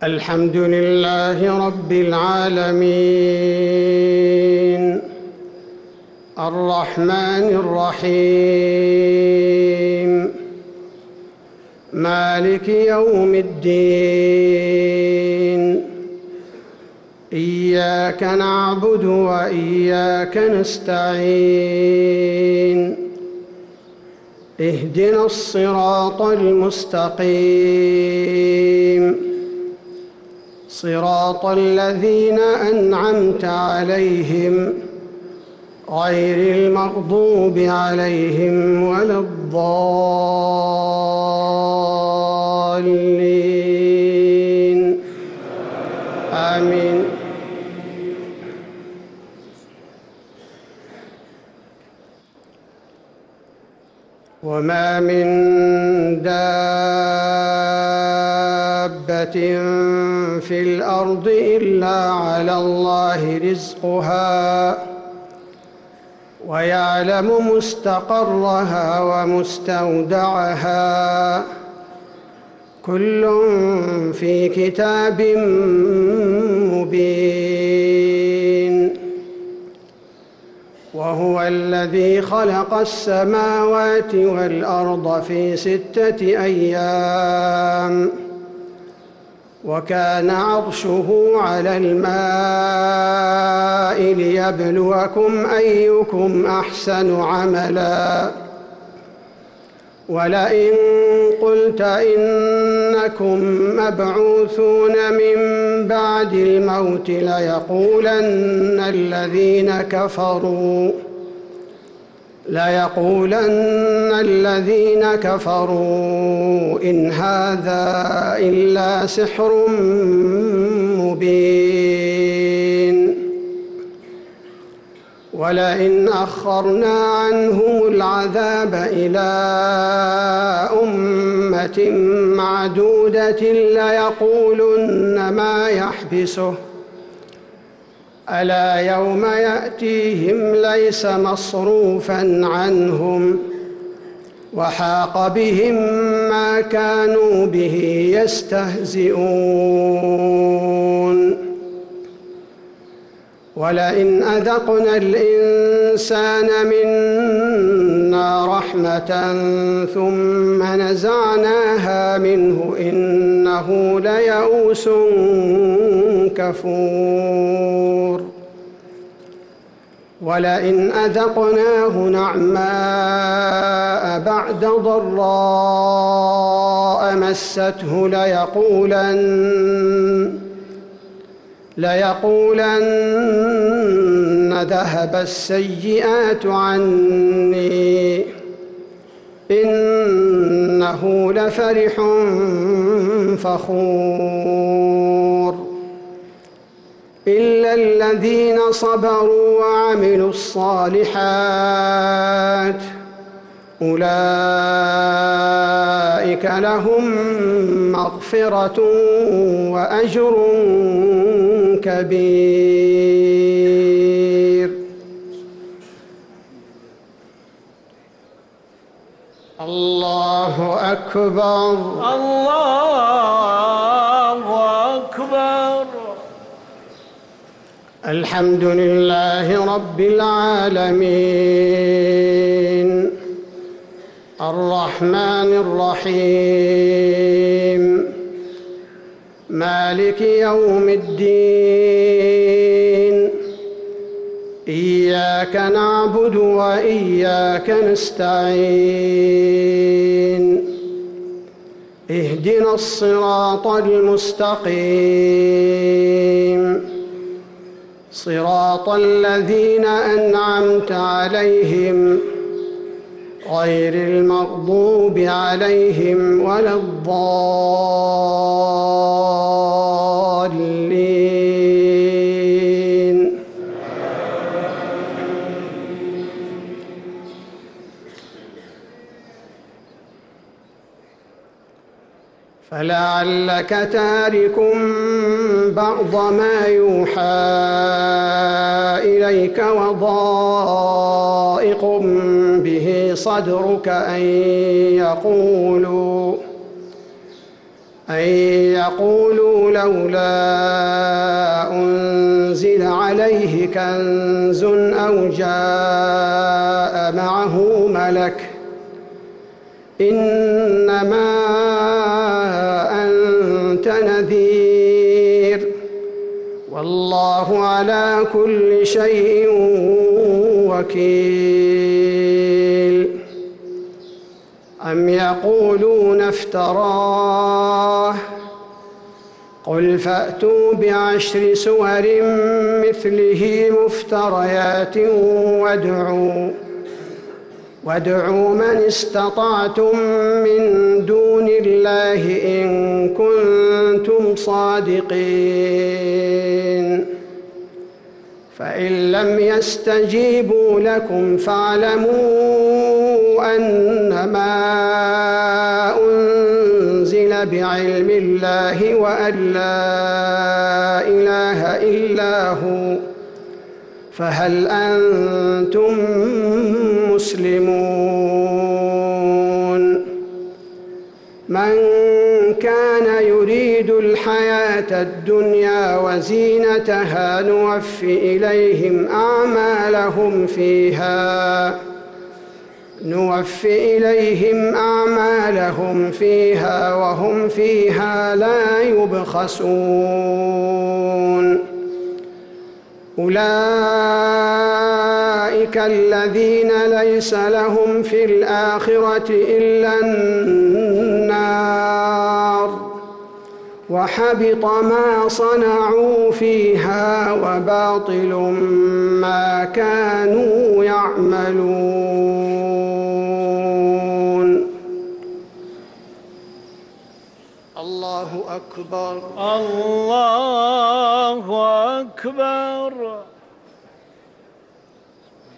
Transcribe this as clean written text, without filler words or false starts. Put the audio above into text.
الحمد لله رب العالمين الرحمن الرحيم مالك يوم الدين إياك نعبد وإياك نستعين اهدنا الصراط المستقيم صراط الذين أنعمت عليهم غير المغضوب عليهم ولا الضالين آمين. وما من دابة في الأرض إلا على الله رزقها ويعلم مستقرها ومستودعها كل في كتاب مبين. وهو الذي خلق السماوات والأرض في 6 أيام وكان عرشه على الماء ليبلوكم أيكم أحسن عملا. ولئن قلت إنكم مبعوثون من بعد الموت ليقولن الذين كفروا إن هذا إلا سحر مبين. ولئن أخرنا عنهم العذاب إلى أمة معدودة ليقولن ما يحبسه ألا يوم يأتيهم ليس مصروفا عنهم وحاق بهم ما كانوا به يستهزئون. ولئن أذقنا الإنسان منا رحمة ثم نزعناها منه إنه ليئوس كفور. ولئن أذقناه نعماء بعد ضراء مسته ليقولن ذهب السيئات عني إنه لفرح فخور. إلا الذين صبروا وعملوا الصالحات أولئك لهم مغفرة وأجر كبير. الله أكبر الله أكبر. الحمد لله رب العالمين الرحمن الرحيم مالك يوم الدين إياك نعبد وإياك نستعين اهدنا الصراط المستقيم صراط الذين أنعمت عليهم غير المغضوب عليهم ولا الضالين. فلعلك تارك بعض ما يوحى إليك وضائق به صدرك أن يقولوا لولا أنزل عليه كنز أو جاء معه ملك إنما أنت نذير والله على كل شيء وكيل. أم يقولون افتراه قل فأتوا بعشر سور مثله مفتريات وادعوا من استطعتم من دون الله إن كنتم صادقين فإن لم يستجيبوا لكم فاعلموا أنما أنزل بعلم الله وأن لا إله إلا هو فهل أنتم مسلمون. من كان يريد الحياة الدنيا وزينتها نوفي إليهم أعمالهم فيها وهم فيها لا يبخسون. أولئك الذين ليس لهم في الآخرة إلا النار وحبط ما صنعوا فيها وباطل ما كانوا يعملون. الله أكبر. الله أكبر.